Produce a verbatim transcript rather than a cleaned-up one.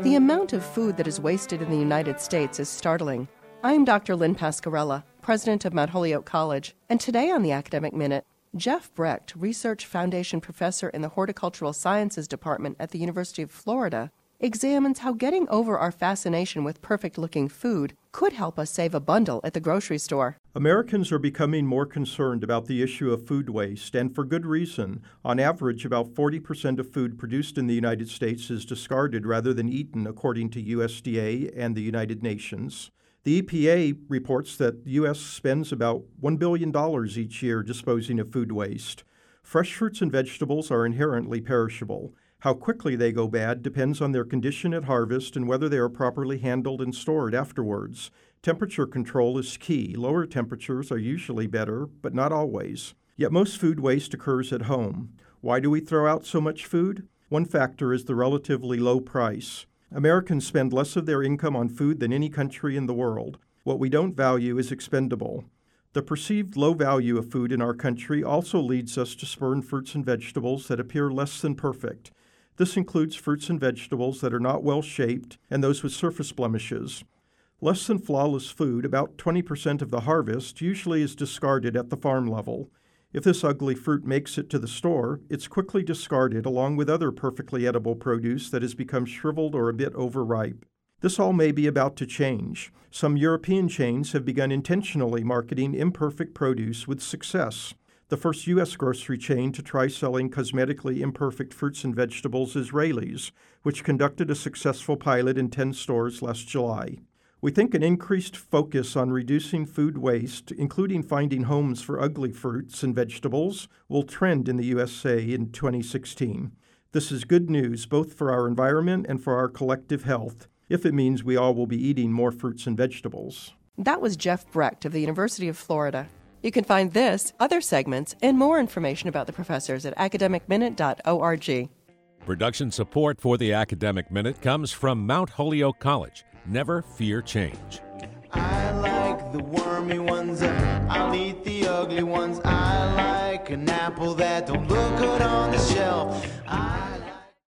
The amount of food that is wasted in the United States is startling. I'm Doctor Lynn Pascarella, president of Mount Holyoke College, and today on the Academic Minute, Jeff Brecht, Research Foundation Professor in the Horticultural Sciences Department at the University of Florida, examines how getting over our fascination with perfect-looking food could help us save a bundle at the grocery store. Americans are becoming more concerned about the issue of food waste, and for good reason. On average, about forty percent of food produced in the United States is discarded rather than eaten, according to U S D A and the United Nations. The E P A reports that the U S spends about one billion dollars each year disposing of food waste. Fresh fruits and vegetables are inherently perishable. How quickly they go bad depends on their condition at harvest and whether they are properly handled and stored afterwards. Temperature control is key. Lower temperatures are usually better, but not always. Yet most food waste occurs at home. Why do we throw out so much food? One factor is the relatively low price. Americans spend less of their income on food than any country in the world. What we don't value is expendable. The perceived low value of food in our country also leads us to spurn fruits and vegetables that appear less than perfect. This includes fruits and vegetables that are not well shaped and those with surface blemishes. Less than flawless food, about twenty percent of the harvest, usually is discarded at the farm level. If this ugly fruit makes it to the store, it's quickly discarded along with other perfectly edible produce that has become shriveled or a bit overripe. This all may be about to change. Some European chains have begun intentionally marketing imperfect produce with success. The first U S grocery chain to try selling cosmetically imperfect fruits and vegetables is Raley's, which conducted a successful pilot in ten stores last July. We think an increased focus on reducing food waste, including finding homes for ugly fruits and vegetables, will trend in the U S A in twenty sixteen. This is good news both for our environment and for our collective health, if it means we all will be eating more fruits and vegetables. That was Jeff Brecht of the University of Florida. You can find this, other segments, and more information about the professors at academic minute dot org. Production support for the Academic Minute comes from Mount Holyoke College. Never fear change. I like the wormy ones, I'll eat the ugly ones. I like an apple that don't look good on the shelf. I